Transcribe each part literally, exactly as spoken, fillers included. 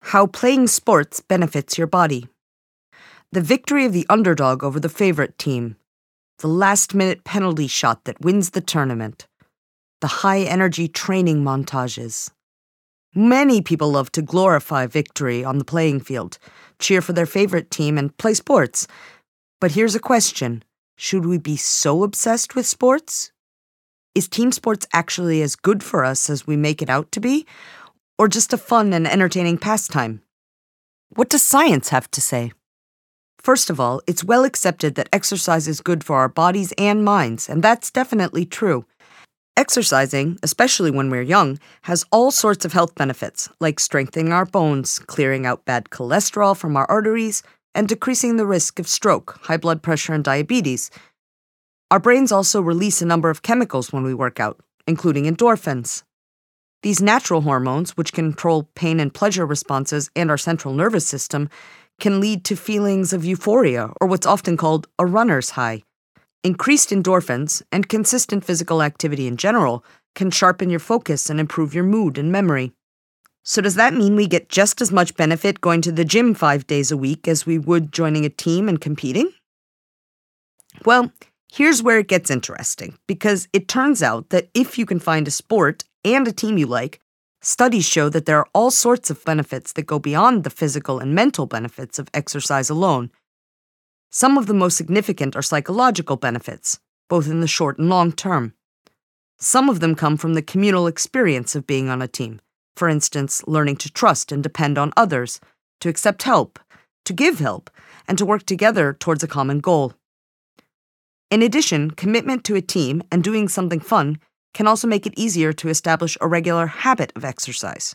How playing sports benefits your body. The victory of the underdog over the favorite team. The last-minute penalty shot that wins the tournament. The high-energy training montages. Many people love to glorify victory on the playing field, cheer for their favorite team, and play sports. But here's a question. Should we be so obsessed with sports? Is team sports actually as good for us as we make it out to be? Or just a fun and entertaining pastime? What does science have to say? First of all, it's well accepted that exercise is good for our bodies and minds, and that's definitely true. Exercising, especially when we're young, has all sorts of health benefits, like strengthening our bones, clearing out bad cholesterol from our arteries, and decreasing the risk of stroke, high blood pressure, and diabetes. Our brains also release a number of chemicals when we work out, including endorphins. These natural hormones, which control pain and pleasure responses and our central nervous system, can lead to feelings of euphoria, or what's often called a runner's high. Increased endorphins and consistent physical activity in general can sharpen your focus and improve your mood and memory. So does that mean we get just as much benefit going to the gym five days a week as we would joining a team and competing? Well, here's where it gets interesting, because it turns out that if you can find a sport and a team you like, studies show that there are all sorts of benefits that go beyond the physical and mental benefits of exercise alone. Some of the most significant are psychological benefits, both in the short and long term. Some of them come from the communal experience of being on a team. For instance, learning to trust and depend on others, to accept help, to give help, and to work together towards a common goal. In addition, commitment to a team and doing something fun can also make it easier to establish a regular habit of exercise.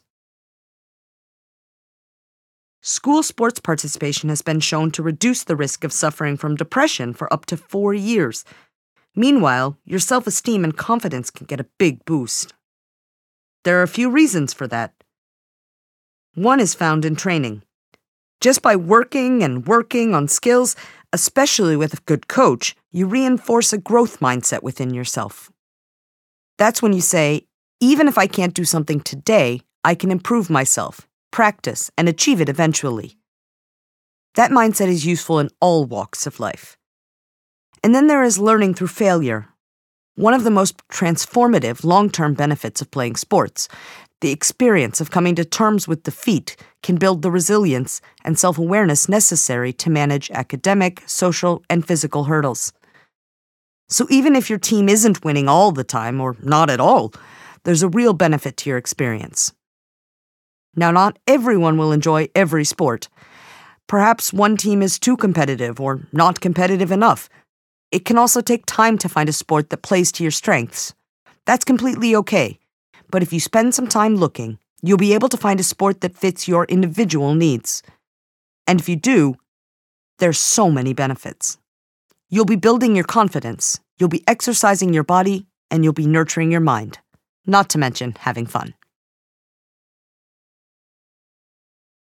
School sports participation has been shown to reduce the risk of suffering from depression for up to four years. Meanwhile, your self-esteem and confidence can get a big boost. There are a few reasons for that. One is found in training. Just by working and working on skills, especially with a good coach, you reinforce a growth mindset within yourself. That's when you say, even if I can't do something today, I can improve myself, practice, and achieve it eventually. That mindset is useful in all walks of life. And then there is learning through failure. One of the most transformative long-term benefits of playing sports, the experience of coming to terms with defeat, can build the resilience and self-awareness necessary to manage academic, social, and physical hurdles. So even if your team isn't winning all the time, or not at all, there's a real benefit to your experience. Now, not everyone will enjoy every sport. Perhaps one team is too competitive or not competitive enough. It can also take time to find a sport that plays to your strengths. That's completely okay. But if you spend some time looking, you'll be able to find a sport that fits your individual needs. And if you do, there's so many benefits. You'll be building your confidence, you'll be exercising your body, and you'll be nurturing your mind. Not to mention having fun.